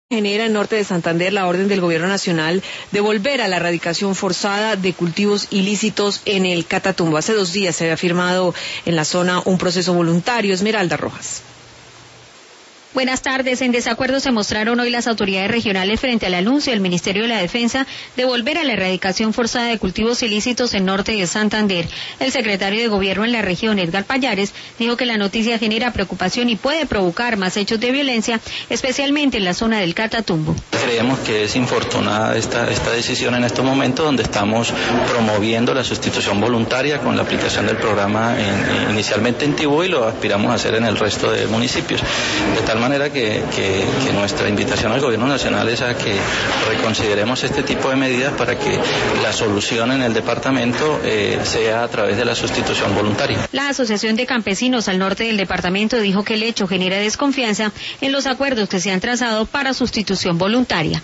Genera en norte de Santander la orden del Gobierno Nacional de volver a la erradicación forzada de cultivos ilícitos en el Catatumbo. Hace 2 días se había firmado en la zona un proceso voluntario. Esmeralda Rojas. Buenas tardes. En desacuerdo se mostraron hoy las autoridades regionales frente al anuncio del Ministerio de la Defensa de volver a la erradicación forzada de cultivos ilícitos en norte de Santander. El secretario de Gobierno en la región, Edgar Pallares, dijo que la noticia genera preocupación y puede provocar más hechos de violencia, especialmente en la zona del Catatumbo. Creemos que es infortunada esta decisión en estos momentos donde estamos promoviendo la sustitución voluntaria con la aplicación del programa inicialmente en Tibú y lo aspiramos a hacer en el resto de municipios. De tal manera que nuestra invitación al Gobierno Nacional es a que reconsideremos este tipo de medidas para que la solución en el departamento sea a través de la sustitución voluntaria. La Asociación de Campesinos al norte del departamento dijo que el hecho genera desconfianza en los acuerdos que se han trazado para sustitución voluntaria.